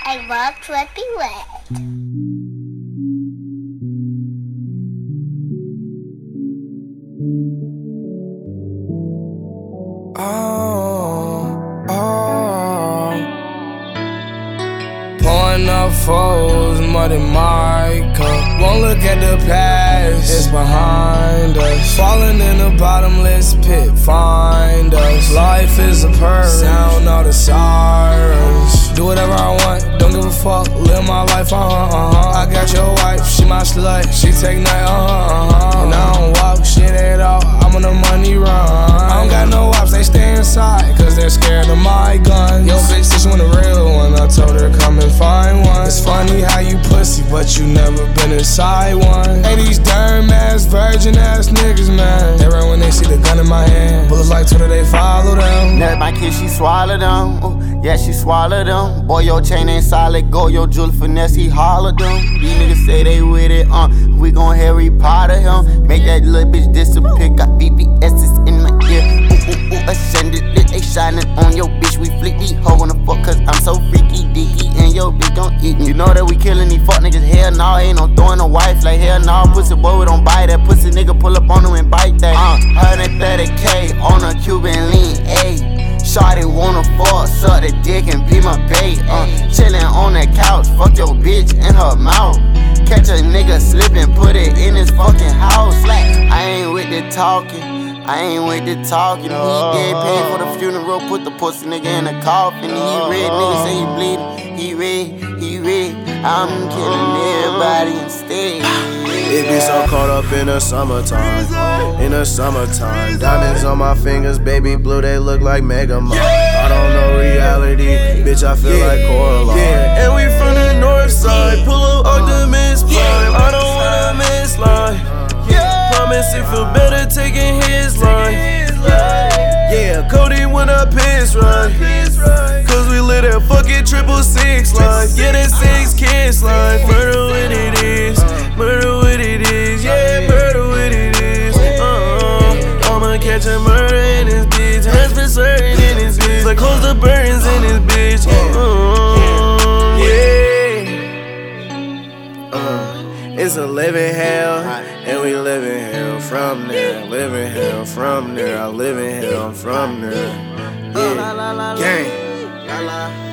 I walked everywhere. Pouring up foes, muddy my cup. Won't look at the past, it's behind us. Falling in the bottomless pit, find us. Life is a purge, sound all the sirens. Do whatever I want, don't give a fuck, live my life, I got your wife, she my slut, she take night, And I don't walk shit at all, I'm on the money run. I don't got no ops, they stay inside, cause they're scared of my guns. Yo bitch said she want a real one, I told her come and find one. It's funny how you pussy, but you never been inside one. Hey, these darn ass, virgin ass niggas, man. They run when they see the gun in my hand. Bullets like Twitter, they follow them. Never my kid, she swallowed them. Ooh, yeah, she swallowed them. Boy, your chain ain't solid. Go, your jewel finesse, he hollered them. These niggas say they with it, we gon' Harry Potter him. Make that little bitch disappear. Got BBS's in my ear. Ooh, ascended. They shining on your bitch. We flick these hoes on the fuck, cause I'm so freaky deaky. And your bitch gon' eat me. You know that we killing these fuck niggas. Hell nah, ain't no throwing a wife. Like hell nah, pussy boy, we don't buy that. Pussy nigga pull up on him and bite that. 130K on a Cuban lean, ayy. Shawty wanna fuck, suck the dick and be my bait. Chillin' on that couch, fuck your bitch in her mouth. Catch a nigga slippin', put it in his fucking house. I ain't with the talking, I ain't with the talking. He get paid for the funeral, put the pussy nigga in the coffin. He red, nigga say he bleeding. He red. I'm killing everybody instead. It be so caught up in the summertime. In the summertime, diamonds on my fingers, baby blue, they look like Mega Man. I don't know reality, bitch, I feel like Coraline. And we from the north side, pull up Optimus Prime. I don't wanna miss line. Promise it feel better taking his line. Yeah, Cody when I piss right. Cause we lit that fucking 666 line. Yeah, that 6 kids line. Murder what it is, murder what it is. Yeah, murder what it is. I'ma catch a murder in this bitch. Has been certain in this bitch. Like close the burns in this bitch. Yeah. It's a living hell, and we live in hell from there. Live in hell from there. I live in hell, I'm from there. Yeah, gang.